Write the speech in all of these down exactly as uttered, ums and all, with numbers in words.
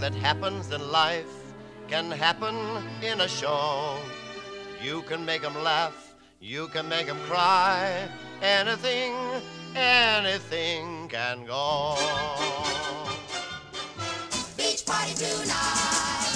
that happens in life can happen in a show. You can make 'em laugh, you can make 'em cry. Anything, anything can go. Beach party tonight.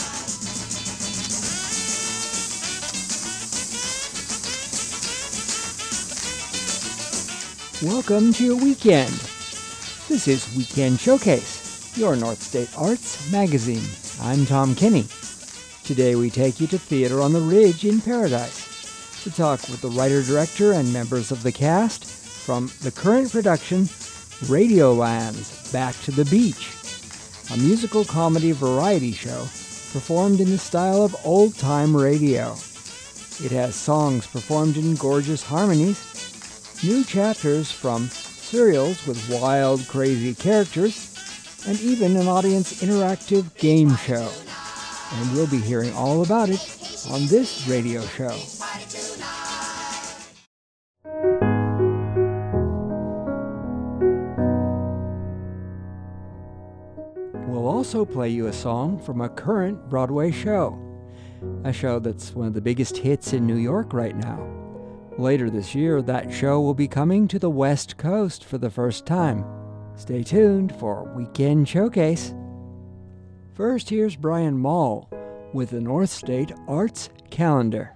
Welcome to your weekend. This is Weekend Showcase, your North State Arts magazine. I'm Tom Kinney. Today we take you to Theater on the Ridge in Paradise to talk with the writer-director and members of the cast from the current production Radioland's Back to the Beach, a musical comedy variety show performed in the style of old-time radio. It has songs performed in gorgeous harmonies, new chapters from serials with wild, crazy characters, and even an audience interactive game show. And we'll be hearing all about it on this radio show. We'll also play you a song from a current Broadway show, a show that's one of the biggest hits in New York right now. Later this year, that show will be coming to the West Coast for the first time. Stay tuned for Weekend Showcase. First, here's Brian Mall with the North State Arts Calendar.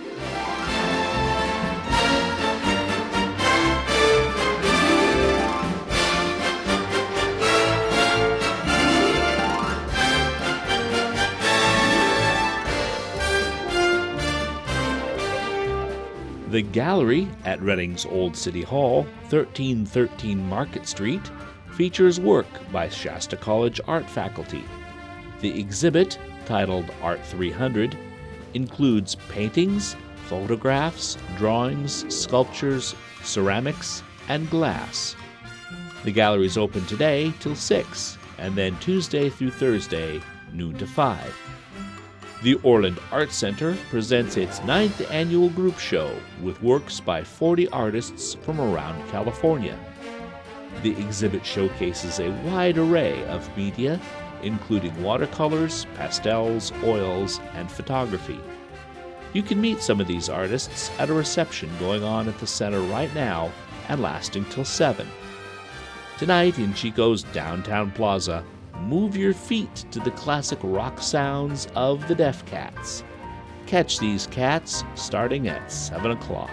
The Gallery at Reading's Old City Hall, thirteen thirteen Market Street, features work by Shasta College art faculty. The exhibit, titled Art three hundred, includes paintings, photographs, drawings, sculptures, ceramics, and glass. The gallery is open today till six, and then Tuesday through Thursday, noon to five. The Orland Art Center presents its ninth annual group show with works by forty artists from around California. The exhibit showcases a wide array of media, including watercolors, pastels, oils, and photography. You can meet some of these artists at a reception going on at the center right now and lasting till seven. Tonight in Chico's downtown plaza, move your feet to the classic rock sounds of the Deaf Cats. Catch these cats starting at seven o'clock.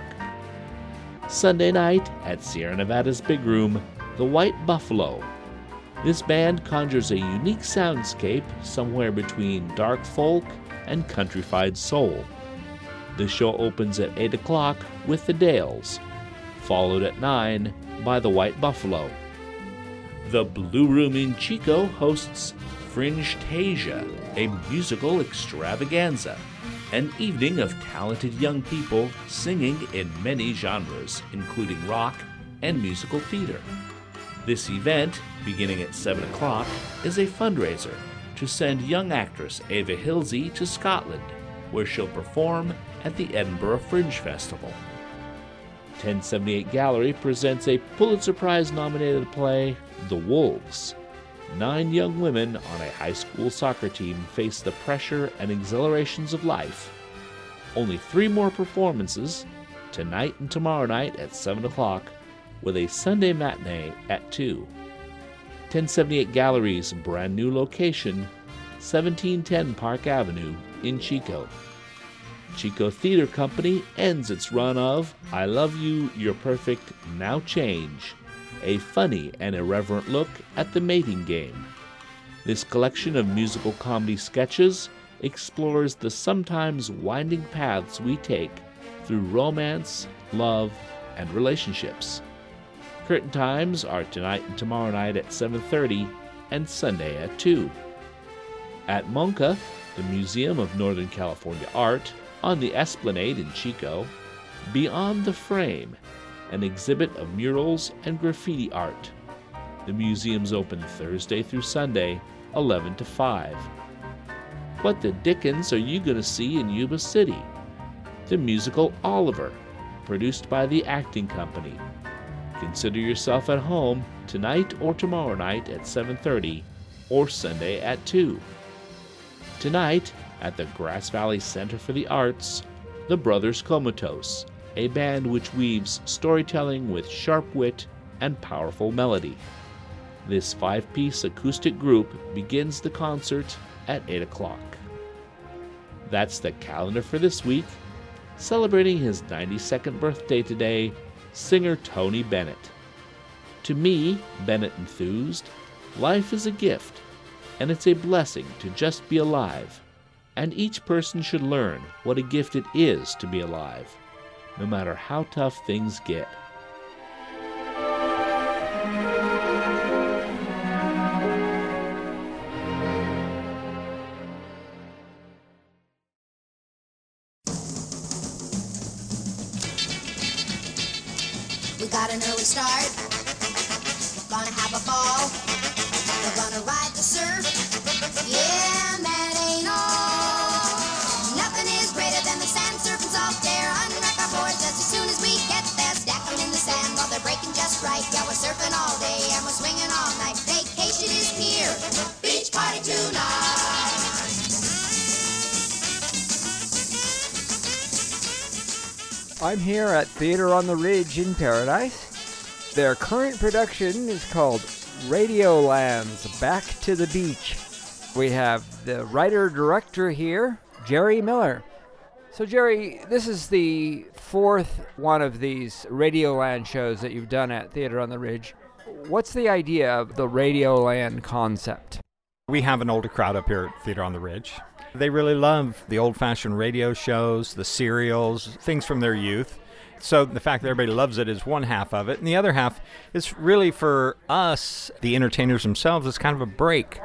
Sunday night at Sierra Nevada's Big Room, the White Buffalo. This band conjures a unique soundscape somewhere between dark folk and countrified soul. The show opens at eight o'clock with the Dales, followed at nine by the White Buffalo. The Blue Room in Chico hosts Fringe-tasia, a musical extravaganza, an evening of talented young people singing in many genres, including rock and musical theater. This event, beginning at seven o'clock, is a fundraiser to send young actress Ava Hilsey to Scotland, where she'll perform at the Edinburgh Fringe Festival. ten seventy-eight Gallery presents a Pulitzer Prize-nominated play, The Wolves. Nine young women on a high school soccer team face the pressure and exhilarations of life. Only three more performances, tonight and tomorrow night at seven o'clock, with a Sunday matinee at two. ten seventy-eight Gallery's brand new location, seventeen ten Park Avenue in Chico. Chico Theater Company ends its run of I Love You, You're Perfect, Now Change, a funny and irreverent look at the mating game. This collection of musical comedy sketches explores the sometimes winding paths we take through romance, love, and relationships. Curtain times are tonight and tomorrow night at seven thirty and Sunday at two. At MONCA, the Museum of Northern California Art, on the Esplanade in Chico, Beyond the Frame, an exhibit of murals and graffiti art. The museum's open Thursday through Sunday, eleven to five. What the dickens are you going to see in Yuba City? The musical Oliver, produced by the Acting Company. Consider yourself at home tonight or tomorrow night at seven thirty or Sunday at two. Tonight, at the Grass Valley Center for the Arts, the Brothers Comatose, a band which weaves storytelling with sharp wit and powerful melody. This five-piece acoustic group begins the concert at eight o'clock. That's the calendar for this week. Celebrating his ninety-second birthday today, singer Tony Bennett. To me, Bennett enthused, life is a gift, and it's a blessing to just be alive. And each person should learn what a gift it is to be alive, no matter how tough things get. We got an early start. We're gonna have a ball. We're gonna ride the surf. Yeah, and that ain't all. Nothing is greater than the sand surfing soft air. Unwrap our boards just as soon as we get there. Stack them in the sand while they're breaking just right. Yeah, we're surfing all day and we're swinging all night. Vacation is here. Beach party tonight. I'm here at Theater on the Ridge in Paradise. Their current production is called Radioland's Back to the Beach. We have the writer-director here, Jerry Miller. So Jerry, this is the fourth one of these Radioland shows that you've done at Theater on the Ridge. What's the idea of the Radioland concept? We have an older crowd up here at Theater on the Ridge. They really love the old-fashioned radio shows, the serials, things from their youth. So the fact that everybody loves it is one half of it. And the other half is really for us, the entertainers themselves, it's kind of a break.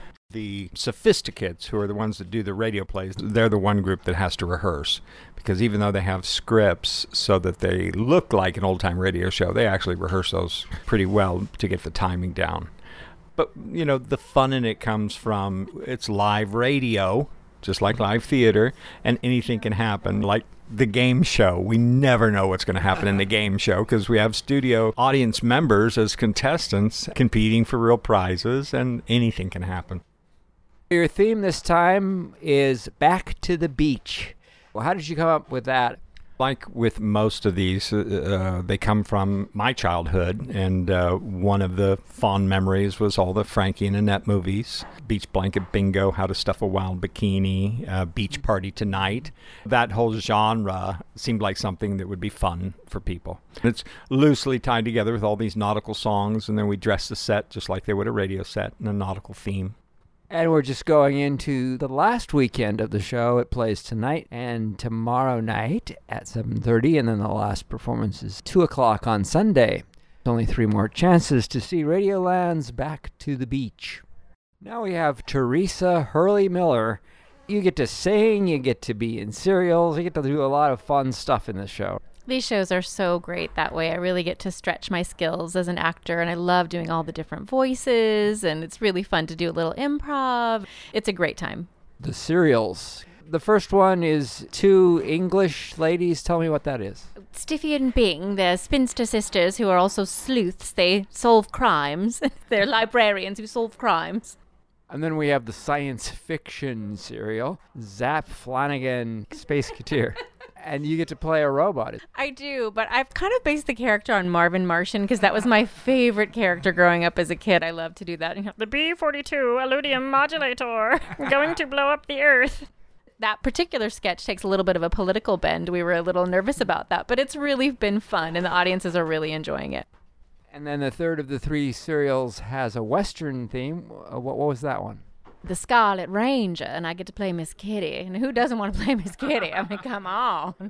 The sophisticates, who are the ones that do the radio plays, they're the one group that has to rehearse. Because even though they have scripts so that they look like an old-time radio show, they actually rehearse those pretty well to get the timing down. But, you know, the fun in it comes from it's live radio, just like live theater, and anything can happen, like the game show. We never know what's going to happen in the game show because we have studio audience members as contestants competing for real prizes, and anything can happen. Your theme this time is Back to the Beach. Well, how did you come up with that? Like with most of these, uh, they come from my childhood, and uh, one of the fond memories was all the Frankie and Annette movies. Beach Blanket Bingo, How to Stuff a Wild Bikini, uh, Beach Party Tonight. That whole genre seemed like something that would be fun for people. It's loosely tied together with all these nautical songs, and then we dress the set just like they would a radio set in a nautical theme. And we're just going into the last weekend of the show. It plays tonight and tomorrow night at seven thirty, and then the last performance is two o'clock on Sunday. Only three more chances to see Radioland's Back to the Beach. Now we have Teresa Hurley Miller. You get to sing, you get to be in serials, you get to do a lot of fun stuff in this show. These shows are so great that way. I really get to stretch my skills as an actor, and I love doing all the different voices, and it's really fun to do a little improv. It's a great time. The serials. The first one is two English ladies. Tell me what that is. Stiffy and Bing, they're spinster sisters who are also sleuths. They solve crimes. They're librarians who solve crimes. And then we have the science fiction serial, Zap Flanagan Spaceketeer. And you get to play a robot. I do, but I've kind of based the character on Marvin Martian because that was my favorite character growing up as a kid. I loved to do that. The B forty-two Alludium Modulator, going to blow up the Earth. That particular sketch takes a little bit of a political bend. We were a little nervous about that, but it's really been fun, and the audiences are really enjoying it. And then the third of the three serials has a Western theme. Uh, what, what was that one? The Scarlet Ranger, and I get to play Miss Kitty. And who doesn't want to play Miss Kitty? I mean, come on.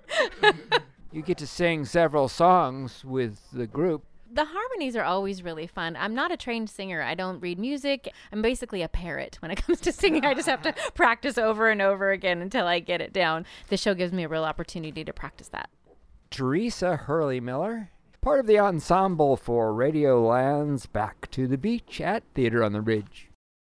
You get to sing several songs with the group. The harmonies are always really fun. I'm not a trained singer. I don't read music. I'm basically a parrot when it comes to singing. I just have to practice over and over again until I get it down. The show gives me a real opportunity to practice that. Teresa Hurley Miller, part of the ensemble for Radioland's Back to the Beach at Theater on the Ridge.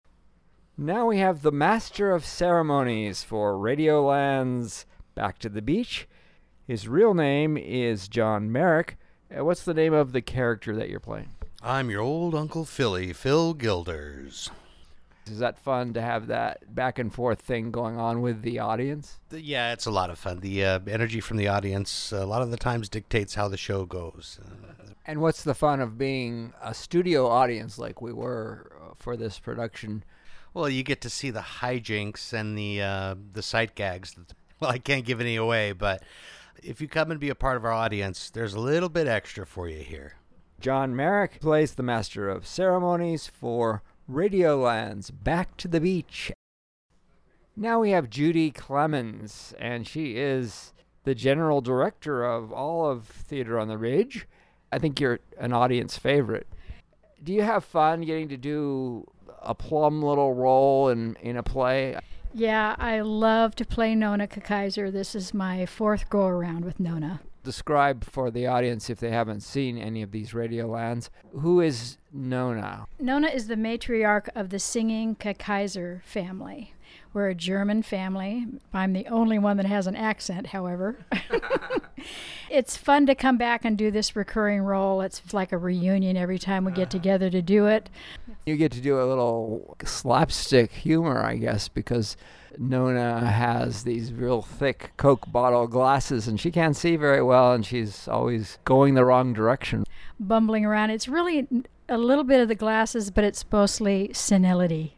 Now we have the Master of Ceremonies for Radioland's Back to the Beach. His real name is John Merrick. Uh, what's the name of the character that you're playing? I'm your old Uncle Philly, Phil Gilders. Is that fun to have that back and forth thing going on with the audience? Yeah, it's a lot of fun. The uh, energy from the audience a lot of the times dictates how the show goes. Uh, And what's the fun of being a studio audience like we were uh, for this production? Well, you get to see the hijinks and the uh, the sight gags. That, well, I can't give any away, but if you come and be a part of our audience, there's a little bit extra for you here. John Merrick plays the Master of Ceremonies for Radioland's Back to the Beach. Now we have Judy Clemens, and she is the general director of all of Theater on the Ridge. I think you're an audience favorite. Do you have fun getting to do a plum little role in, in a play? Yeah, I love to play Nona Kaiser. This is my fourth go-around with Nona. Describe for the audience, if they haven't seen any of these Radiolands, who is Nona? Nona is the matriarch of the singing Kaiser family. We're a German family. I'm the only one that has an accent, however. It's fun to come back and do this recurring role. It's like a reunion every time we get together to do it. You get to do a little slapstick humor, I guess, because Nona has these real thick Coke bottle glasses and she can't see very well and she's always going the wrong direction. Bumbling around. It's really a little bit of the glasses, but it's mostly senility.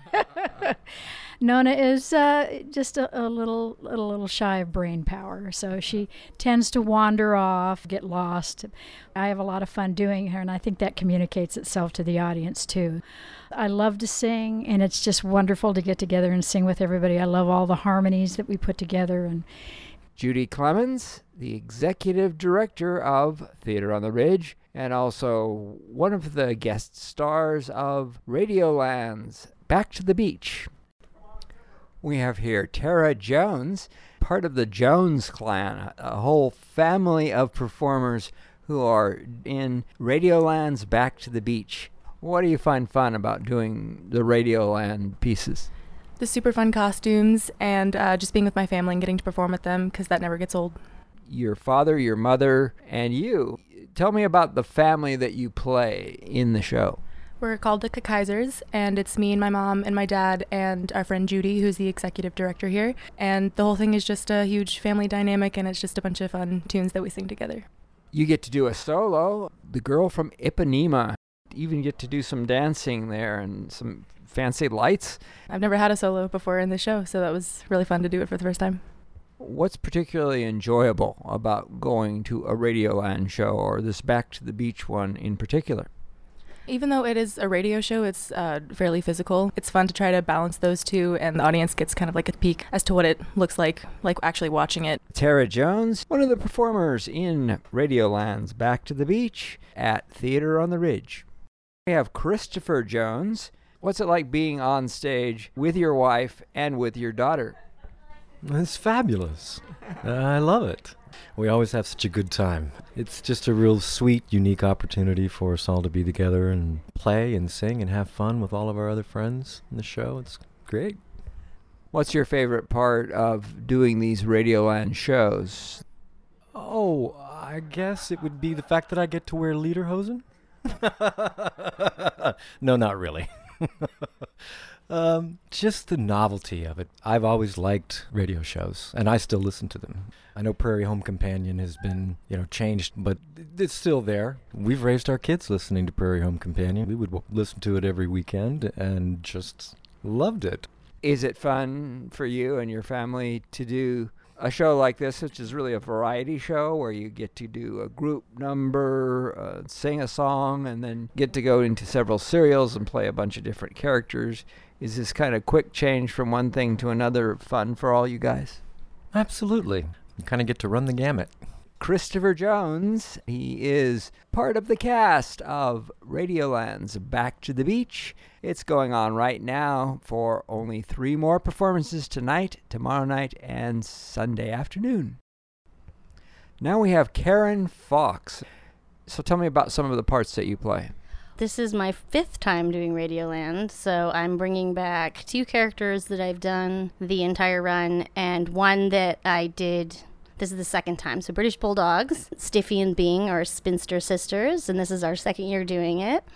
Nona is uh, just a, a little, a little shy of brain power, so she tends to wander off, get lost. I have a lot of fun doing her, and I think that communicates itself to the audience too. I love to sing, and it's just wonderful to get together and sing with everybody. I love all the harmonies that we put together. And Judy Clemens, the executive director of Theater on the Ridge, and also one of the guest stars of Radioland's Back to the Beach. We have here Tara Jones, part of the Jones clan, a whole family of performers who are in Radioland's Back to the Beach. What do you find fun about doing the Radioland pieces? The super fun costumes and uh, just being with my family and getting to perform with them, because that never gets old. Your father, your mother, and you. Tell me about the family that you play in the show. We're called the Kaisers, and it's me and my mom and my dad and our friend Judy, who's the executive director here. And the whole thing is just a huge family dynamic, and it's just a bunch of fun tunes that we sing together. You get to do a solo. The girl from Ipanema. Even get to do some dancing there and some fancy lights. I've never had a solo before in the show, so that was really fun to do it for the first time. What's particularly enjoyable about going to a Radioland show, or this Back to the Beach one in particular? Even though it is a radio show, it's uh, fairly physical. It's fun to try to balance those two, and the audience gets kind of like a peek as to what it looks like, like actually watching it. Tara Jones, one of the performers in Radioland's Back to the Beach at Theater on the Ridge. We have Christopher Jones. What's it like being on stage with your wife and with your daughter? It's fabulous. uh, I love it. We always have such a good time. It's just a real sweet, unique opportunity for us all to be together and play and sing and have fun with all of our other friends in the show. It's great. What's your favorite part of doing these Radioland shows? Oh, I guess it would be the fact that I get to wear lederhosen. No, not really. um, just the novelty of it. I've always liked radio shows, and I still listen to them. I know Prairie Home Companion has been, you know, changed, but it's still there. We've raised our kids listening to Prairie Home Companion. We would w- listen to it every weekend and just loved it. Is it fun for you and your family to do a show like this, which is really a variety show where you get to do a group number, uh, sing a song, and then get to go into several serials and play a bunch of different characters? Is this kind of quick change from one thing to another fun for all you guys? Absolutely. You kind of get to run the gamut. Christopher Jones, he is part of the cast of Radioland's Back to the Beach. It's going on right now for only three more performances tonight, tomorrow night, and Sunday afternoon. Now we have Karen Fox. So tell me about some of the parts that you play. This is my fifth time doing Radioland, so I'm bringing back two characters that I've done the entire run, and one that I did... This is the second time. So British Bulldogs, Stiffy and Bing are spinster sisters, and this is our second year doing it.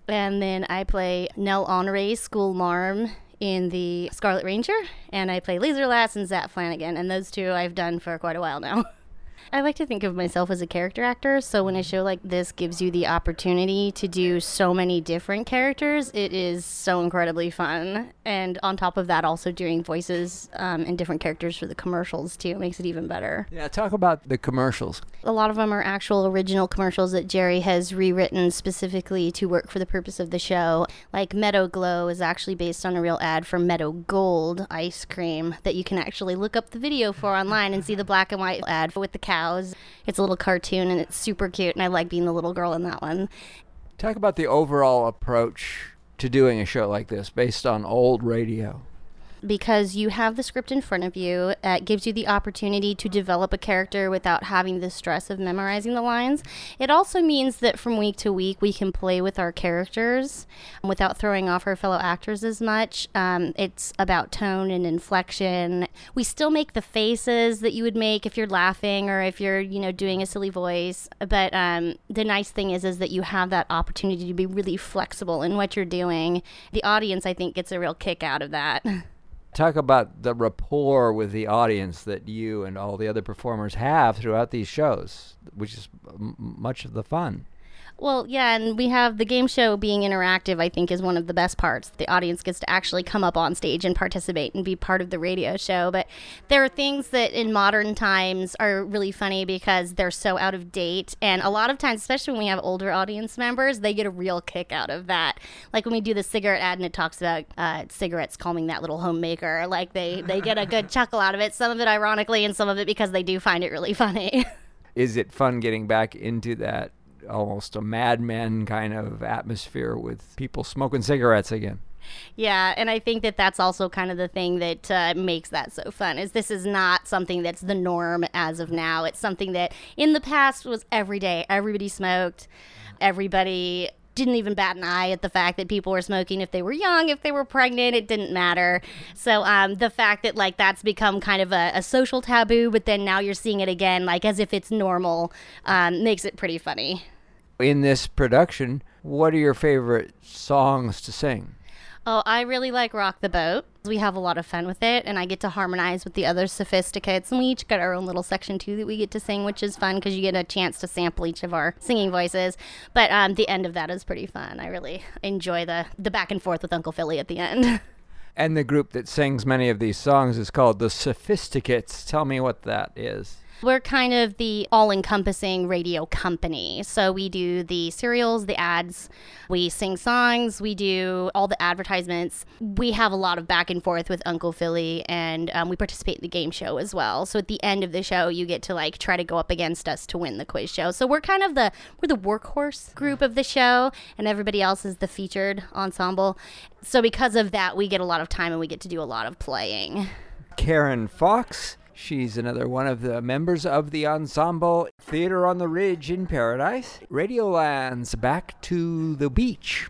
And then I play Nell Honore, school marm in the Scarlet Ranger, and I play Laser Lass and Zat Flanagan, and those two I've done for quite a while now. I like to think of myself as a character actor, so when a show like this gives you the opportunity to do so many different characters, it is so incredibly fun. And on top of that, also doing voices um, and different characters for the commercials, too, makes it even better. Yeah, talk about the commercials. A lot of them are actual original commercials that Jerry has rewritten specifically to work for the purpose of the show. Like Meadow Glow is actually based on a real ad for Meadow Gold ice cream that you can actually look up the video for online and see the black and white ad with the cows. It's a little cartoon and it's super cute, and I like being the little girl in that one. Talk about the overall approach to doing a show like this based on old radio. Because you have the script in front of you, it gives you the opportunity to develop a character without having the stress of memorizing the lines. It also means that from week to week we can play with our characters without throwing off our fellow actors as much. Um, it's about tone and inflection. We still make the faces that you would make if you're laughing or if you're, you know, doing a silly voice. But um, the nice thing is, is that you have that opportunity to be really flexible in what you're doing. The audience, I think, gets a real kick out of that. Talk about the rapport with the audience that you and all the other performers have throughout these shows, which is m- much of the fun. Well, yeah, and we have the game show being interactive, I think, is one of the best parts. The audience gets to actually come up on stage and participate and be part of the radio show. But there are things that in modern times are really funny because they're so out of date. And a lot of times, especially when we have older audience members, they get a real kick out of that. Like when we do the cigarette ad and it talks about uh, cigarettes calming that little homemaker. Like they, they get a good chuckle out of it, some of it ironically and some of it because they do find it really funny. Is it fun getting back into that almost a Mad Men kind of atmosphere with people smoking cigarettes again? Yeah, and I think that that's also kind of the thing that uh, makes that so fun, is this is not something that's the norm as of now. It's something that in the past was every day. Everybody smoked. Everybody didn't even bat an eye at the fact that people were smoking. If they were young, if they were pregnant, it didn't matter. So um, the fact that like that's become kind of a, a social taboo, but then now you're seeing it again like as if it's normal, um, makes it pretty funny. In this production, what are your favorite songs to sing? Oh, I really like Rock the Boat. We have a lot of fun with it, and I get to harmonize with the other Sophisticates, and we each got our own little section, too, that we get to sing, which is fun because you get a chance to sample each of our singing voices. But um, the end of that is pretty fun. I really enjoy the, the back and forth with Uncle Philly at the end. And the group that sings many of these songs is called the Sophisticates. Tell me what that is. We're kind of the all-encompassing radio company. So we do the serials, the ads, we sing songs, we do all the advertisements. We have a lot of back and forth with Uncle Philly, and um, we participate in the game show as well. So at the end of the show, you get to like try to go up against us to win the quiz show. So we're kind of the we're the workhorse group of the show, and everybody else is the featured ensemble. So because of that, we get a lot of time and we get to do a lot of playing. Karen Fox. She's another one of the members of the ensemble Theater on the Ridge in Paradise. Radioland's Back to the Beach.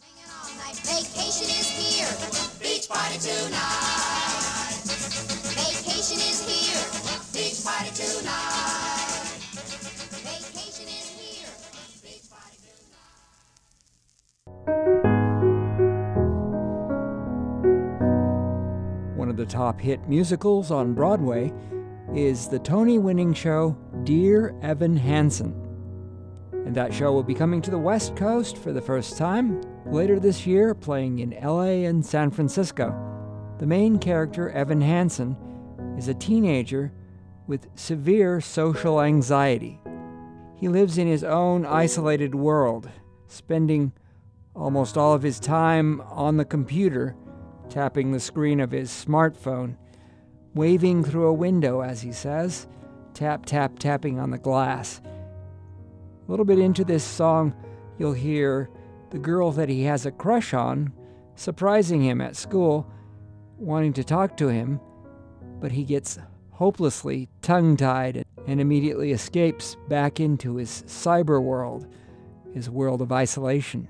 Vacation is here. Beach party tonight. Vacation is here. Beach party tonight. Vacation is here. Beach party tonight. One of the top hit musicals on Broadway is the Tony-winning show Dear Evan Hansen. And that show will be coming to the West Coast for the first time later this year, playing in L A and San Francisco. The main character, Evan Hansen, is a teenager with severe social anxiety. He lives in his own isolated world, spending almost all of his time on the computer, tapping the screen of his smartphone, waving through a window, as he says, tap, tap, tapping on the glass. A little bit into this song, you'll hear the girl that he has a crush on surprising him at school, wanting to talk to him, but he gets hopelessly tongue-tied and immediately escapes back into his cyber world, his world of isolation.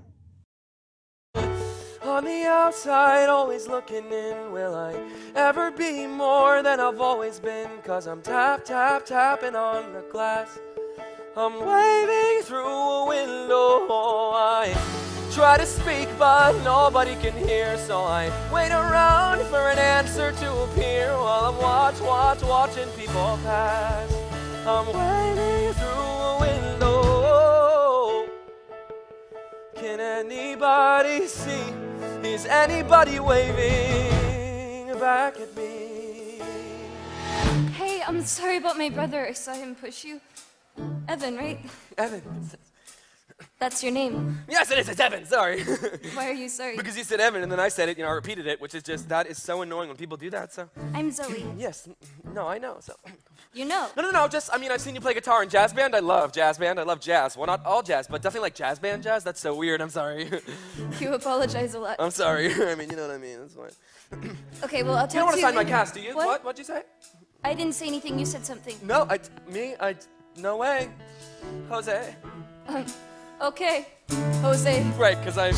On the outside, always looking in. Will I ever be more than I've always been? Cause I'm tap, tap, tapping on the glass. I'm waving through a window. I try to speak, but nobody can hear. So I wait around for an answer to appear while I'm watch, watch, watching people pass. I'm waiting through a window. Can anybody see? Is anybody waving back at me? Hey, I'm sorry about my brother. I saw him push you. Evan, right? Evan. That's your name. Yes, it is. It's Evan. Sorry. Why are you sorry? Because you said Evan, and then I said it, you know, I repeated it, which is just, that is so annoying when people do that, so. I'm Zoe. Yes. No, I know, so. You know? No, no, no, just, I mean, I've seen you play guitar in jazz band. I love jazz band. I love jazz. Well, not all jazz, but definitely like jazz band jazz. That's so weird. I'm sorry. You apologize a lot. I'm sorry. I mean, you know what I mean. That's fine. Okay, well, I'll talk to You you. don't want to sign my later. cast, do you? What? What? What'd you say? I didn't say anything. You said something. No, I, me, I, no way. Jose. Um, okay. Jose. Right, because I...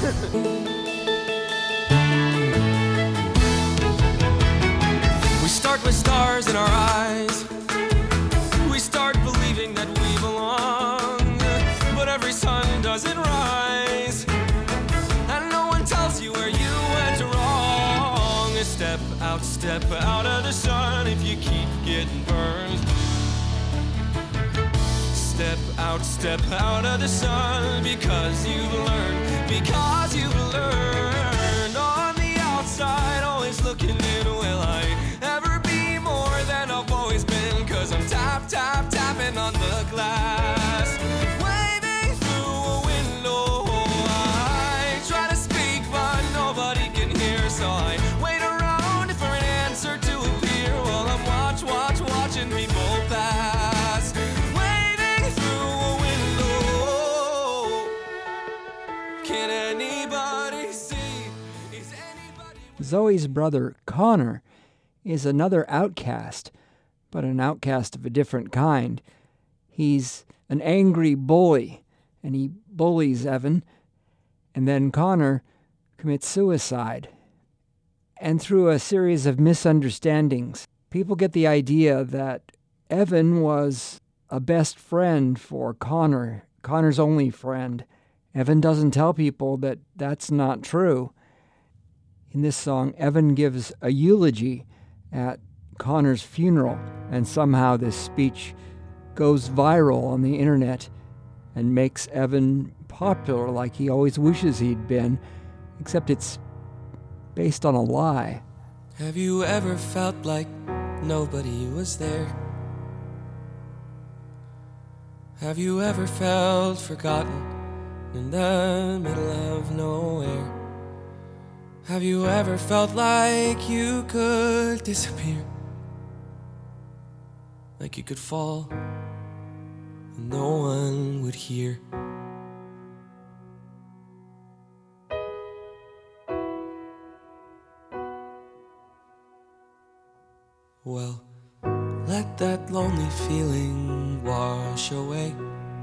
We start with stars in our eyes. We start believing that we belong. But every sun doesn't rise. And no one tells you where you went wrong. Step out, step out of the sun if you keep getting burned. Step out, step out of the sun because you've learned, because you've learned. On the outside, always looking in, will I ever be more than I've always been? Cause I'm tap, tap, tapping on the glass, waving through a window. I try to speak, but nobody can hear, so I wait around for an answer to appear while I'm watch, watch, watching people pass. Zoe's brother, Connor, is another outcast, but an outcast of a different kind. He's an angry bully, and he bullies Evan, and then Connor commits suicide. And through a series of misunderstandings, people get the idea that Evan was a best friend for Connor, Connor's only friend. Evan doesn't tell people that that's not true. In this song, Evan gives a eulogy at Connor's funeral, and somehow this speech goes viral on the internet and makes Evan popular like he always wishes he'd been, except it's based on a lie. Have you ever felt like nobody was there? Have you ever felt forgotten in the middle of nowhere? Have you ever felt like you could disappear? Like you could fall and no one would hear? Well, let that lonely feeling wash away.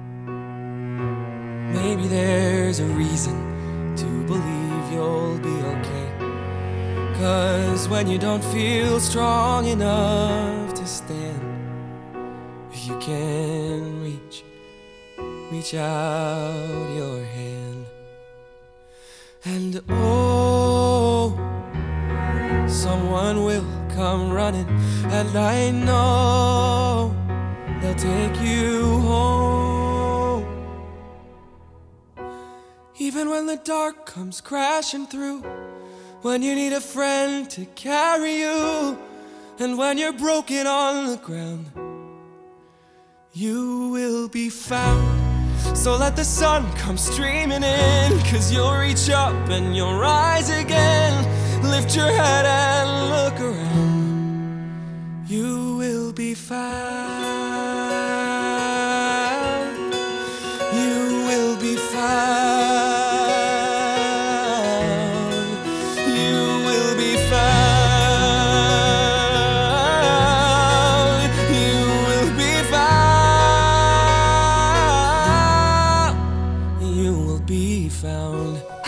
Maybe there's a reason to believe you'll be okay. 'Cause when you don't feel strong enough to stand, if you can reach, reach out your hand. And oh, someone will come running, and I know they'll take you home. Even when the dark comes crashing through, when you need a friend to carry you, and when you're broken on the ground, you will be found. So let the sun come streaming in, 'cause you'll reach up and you'll rise again. Lift your head and look around. You will be found. You will be found.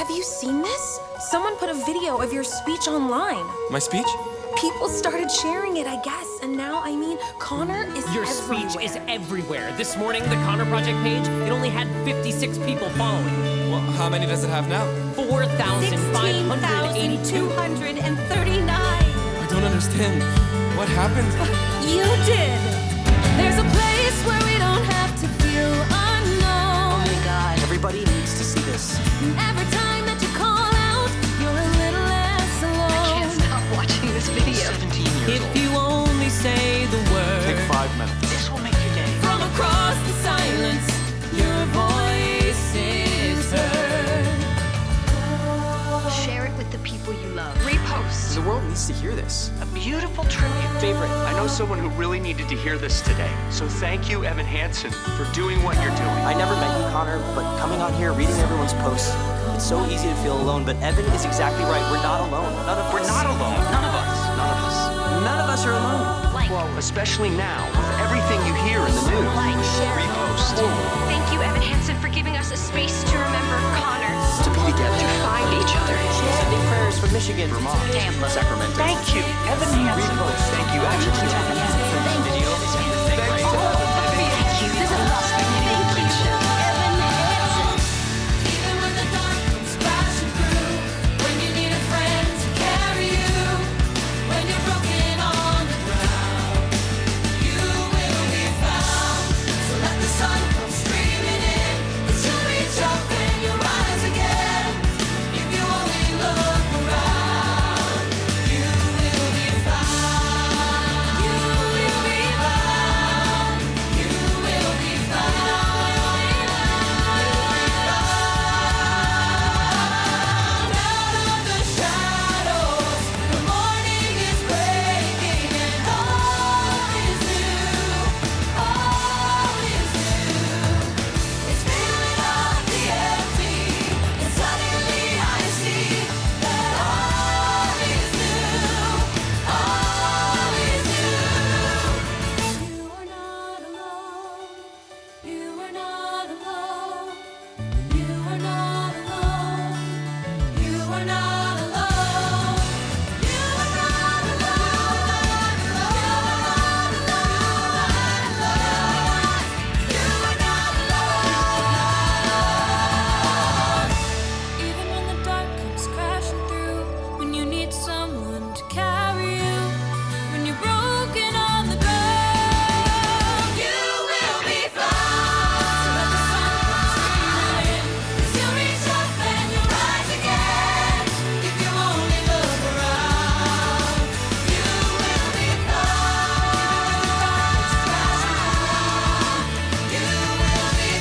Have you seen this? Someone put a video of your speech online. My speech? People started sharing it, I guess, and now, I mean, Connor is Your everywhere. speech is everywhere. This morning, the Connor Project page, it only had fifty-six people following. Well, how many does it have now? four thousand five hundred eighty-two. two hundred thirty-nine. I don't understand. What happened? You did. There's a place where we don't have to feel unknown. Oh my God. Everybody needs to see this. Every time that you call out, you're a little less alone. I can't stop watching this video. seventeen years If old. you only say the word. Take five minutes. This will make your day. From across the silence, your voice is heard. Share it with the people you love. Repost. The world needs to hear this. A beautiful tribute. Favorite. I know someone who really needed to hear this today. So thank you, Evan Hansen, for doing what you're doing. I never met you, Connor, but coming on here, reading everyone's posts, it's so easy to feel alone, but Evan is exactly right. We're not alone. None of We're us. not alone. None of us. None of us. None of us are alone. Like. Well, especially now, with everything you hear in the news. Like, share. Repost. Thank you, Evan Hansen, for giving us a space to remember Connor. To be together. To find each other. Sending prayers from Michigan, Vermont, Tampa, Sacramento. Thank you, Evan Hansen. Repost. Thank you, Evan Hansen. Thank you. Thank you. Thank you. This is awesome. Thank you, Evan Hansen. Even when the dark comes crashing through, when you need a friend to carry you, when you're broken on the ground, you will be found. So let the sun come streaming in, that you'll reach up and you'll rise again. If you only look around, you will be found. You will be found. You will be found. Out of the shadows, the morning is breaking and all is new. All is new. It's filling up the empty, and suddenly I see that all is new. All is new. You are not alone. You are not alone. You are not alone. You are not alone. You are not alone. You are not alone. Even when the dark comes crashing through, when you need someone to carry you, when you're broken on the ground, you will be found. So let the sun come streaming in, 'cause you'll reach up and you'll rise again. If you only look around, you will be found. You will be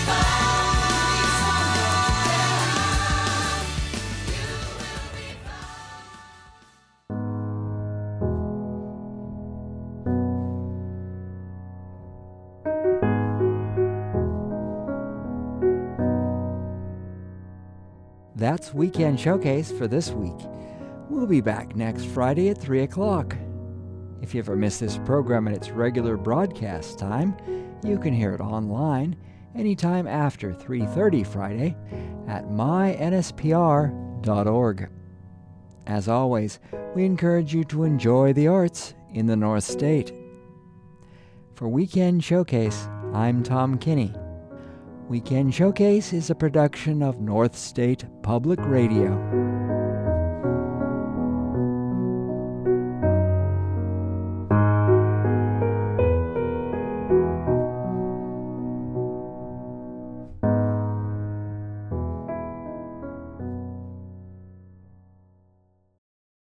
That's Weekend Showcase for this week. We'll be back next Friday at three o'clock. If you ever miss this program at its regular broadcast time, you can hear it online anytime after three thirty Friday at my n s p r dot org. As always, we encourage you to enjoy the arts in the North State. For Weekend Showcase, I'm Tom Kinney. Weekend Showcase is a production of North State Public Radio.